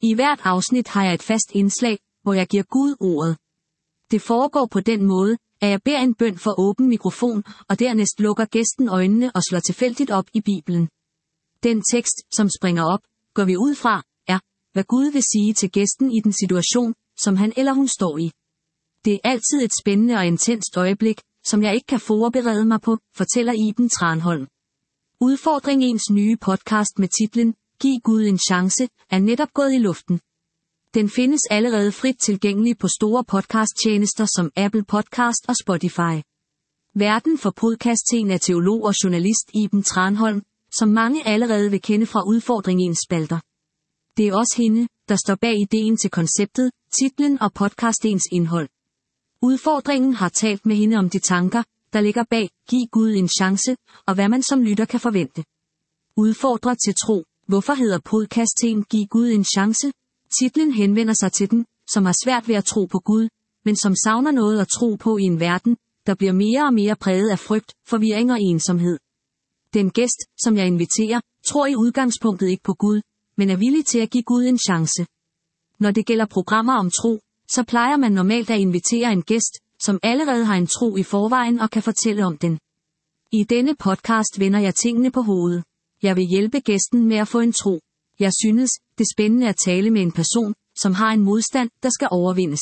I hvert afsnit har jeg et fast indslag, hvor jeg giver Gud ordet. Det foregår på den måde, at jeg beder en bøn for åben mikrofon, og dernæst lukker gæsten øjnene og slår tilfældigt op i Bibelen. Den tekst, som springer op, går vi ud fra, er, hvad Gud vil sige til gæsten i den situation, som han eller hun står i. Det er altid et spændende og intenst øjeblik, som jeg ikke kan forberede mig på, fortæller Iben Tranholm. Udfordring ens nye podcast med titlen Giv Gud en chance, er netop gået i luften. Den findes allerede frit tilgængelig på store podcasttjenester som Apple Podcast og Spotify. Værten for podcasten er teolog og journalist Iben Tranholm, som mange allerede vil kende fra Udfordring ens spalter. Det er også hende, der står bag ideen til konceptet, titlen og podcastens indhold. Udfordringen har talt med hende om de tanker, der ligger bag Giv Gud en chance, og hvad man som lytter kan forvente. Udfordrer til tro. Hvorfor hedder podcasten Giv Gud en chance? Titlen henvender sig til den, som har svært ved at tro på Gud, men som savner noget at tro på i en verden, der bliver mere og mere præget af frygt, forvirring og ensomhed. Den gæst, som jeg inviterer, tror i udgangspunktet ikke på Gud, men er villig til at give Gud en chance. Når det gælder programmer om tro, så plejer man normalt at invitere en gæst, som allerede har en tro i forvejen og kan fortælle om den. I denne podcast vender jeg tingene på hovedet. Jeg vil hjælpe gæsten med at få en tro. Jeg synes, det er spændende at tale med en person, som har en modstand, der skal overvindes.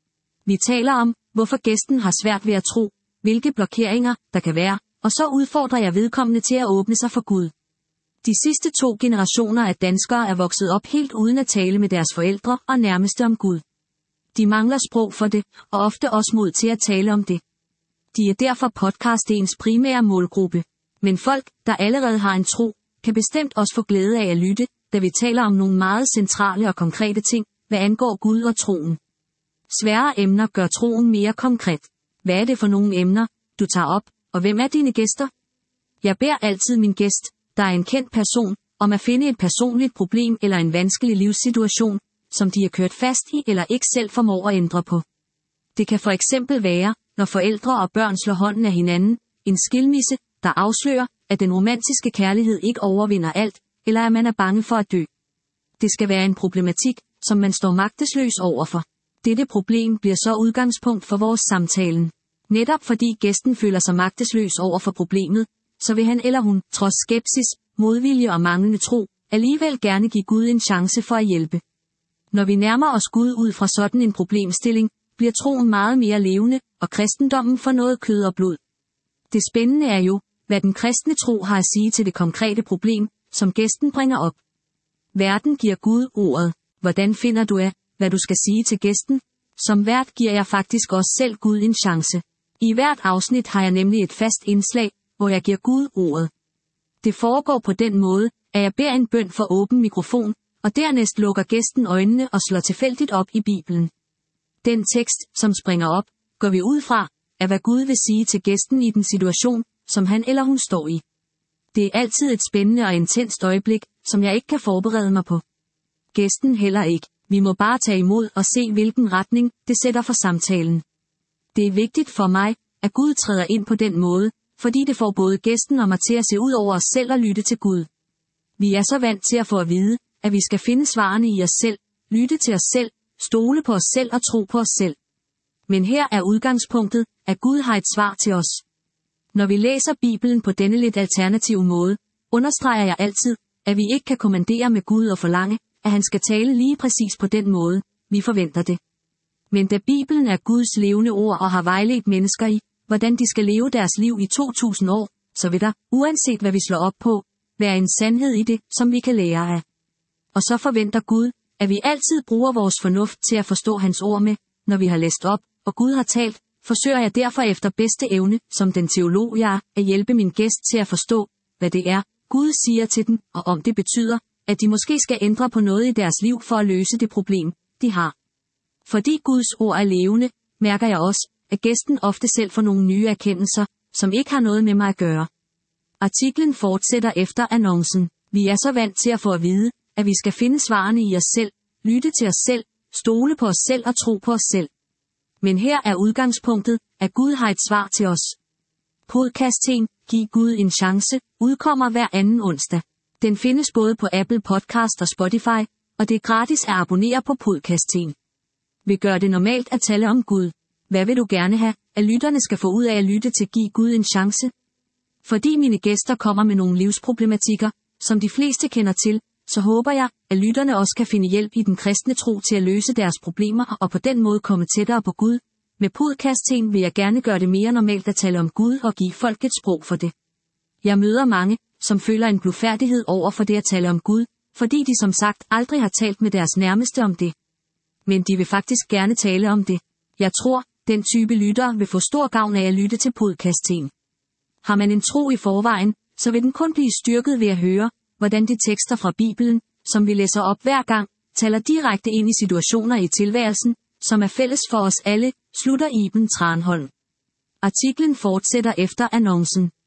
Vi taler om, hvorfor gæsten har svært ved at tro, hvilke blokeringer der kan være, og så udfordrer jeg vedkommende til at åbne sig for Gud. De sidste 2 generationer af danskere er vokset op helt uden at tale med deres forældre og nærmeste om Gud. De mangler sprog for det, og ofte også mod til at tale om det. De er derfor podcastens primære målgruppe. Men folk, der allerede har en tro, kan bestemt også få glæde af at lytte, da vi taler om nogle meget centrale og konkrete ting, hvad angår Gud og troen. Svære emner gør troen mere konkret. Hvad er det for nogle emner, du tager op, og hvem er dine gæster? Jeg beder altid min gæst, der er en kendt person, om at finde et personligt problem eller en vanskelig livssituation, som de er kørt fast i eller ikke selv formår at ændre på. Det kan for eksempel være, når forældre og børn slår hånden af hinanden, en skilmisse, der afslører, at den romantiske kærlighed ikke overvinder alt, eller at man er bange for at dø. Det skal være en problematik, som man står magtesløs overfor. Dette problem bliver så udgangspunkt for vores samtalen. Netop fordi gæsten føler sig magtesløs over for problemet, så vil han eller hun, trods skepsis, modvilje og manglende tro, alligevel gerne give Gud en chance for at hjælpe. Når vi nærmer os Gud ud fra sådan en problemstilling, bliver troen meget mere levende, og kristendommen får noget kød og blod. Det spændende er jo, hvad den kristne tro har at sige til det konkrete problem, som gæsten bringer op. Værten giver Gud ordet. Hvordan finder du af, hvad du skal sige til gæsten? Som vært giver jeg faktisk også selv Gud en chance. I hvert afsnit har jeg nemlig et fast indslag, hvor jeg giver Gud ordet. Det foregår på den måde, at jeg beder en bøn for åben mikrofon, og dernæst lukker gæsten øjnene og slår tilfældigt op i Bibelen. Den tekst, som springer op, går vi ud fra, er hvad Gud vil sige til gæsten i den situation, som han eller hun står i. Det er altid et spændende og intenst øjeblik, som jeg ikke kan forberede mig på. Gæsten heller ikke. Vi må bare tage imod og se, hvilken retning det sætter for samtalen. Det er vigtigt for mig, at Gud træder ind på den måde, fordi det får både gæsten og mig til at se ud over os selv og lytte til Gud. Vi er så vant til at få at vide, at vi skal finde svarene i os selv, lytte til os selv, stole på os selv og tro på os selv. Men her er udgangspunktet, at Gud har et svar til os. Når vi læser Bibelen på denne lidt alternative måde, understreger jeg altid, at vi ikke kan kommandere med Gud og forlange, at han skal tale lige præcis på den måde, vi forventer det. Men da Bibelen er Guds levende ord og har vejledt mennesker i, hvordan de skal leve deres liv i 2000 år, så vil der, uanset hvad vi slår op på, være en sandhed i det, som vi kan lære af. Og så forventer Gud, at vi altid bruger vores fornuft til at forstå hans ord med, når vi har læst op, og Gud har talt, forsøger jeg derfor efter bedste evne, som den teolog jeg er, at hjælpe min gæst til at forstå, hvad det er, Gud siger til dem, og om det betyder, at de måske skal ændre på noget i deres liv for at løse det problem, de har. Fordi Guds ord er levende, mærker jeg også, at gæsten ofte selv får nogle nye erkendelser, som ikke har noget med mig at gøre. Artiklen fortsætter efter annoncen. Vi er så vant til at få at vide, at vi skal finde svarene i os selv, lytte til os selv, stole på os selv og tro på os selv. Men her er udgangspunktet, at Gud har et svar til os. Podcasten Giv Gud en chance udkommer hver anden onsdag. Den findes både på Apple Podcast og Spotify, og det er gratis at abonnere på podcasten. Vi gør det normalt at tale om Gud. Hvad vil du gerne have, at lytterne skal få ud af at lytte til Giv Gud en chance? Fordi mine gæster kommer med nogle livsproblematikker, som de fleste kender til, så håber jeg, at lytterne også kan finde hjælp i den kristne tro til at løse deres problemer og på den måde komme tættere på Gud. Med podcasten vil jeg gerne gøre det mere normalt at tale om Gud og give folk et sprog for det. Jeg møder mange, som føler en blufærdighed over for det at tale om Gud, fordi de som sagt aldrig har talt med deres nærmeste om det. Men de vil faktisk gerne tale om det. Jeg tror, den type lyttere vil få stor gavn af at lytte til podcasten. Har man en tro i forvejen, så vil den kun blive styrket ved at høre, hvordan de tekster fra Bibelen, som vi læser op hver gang, taler direkte ind i situationer i tilværelsen, som er fælles for os alle, slutter Iben Tranholm. Artiklen fortsætter efter annoncen.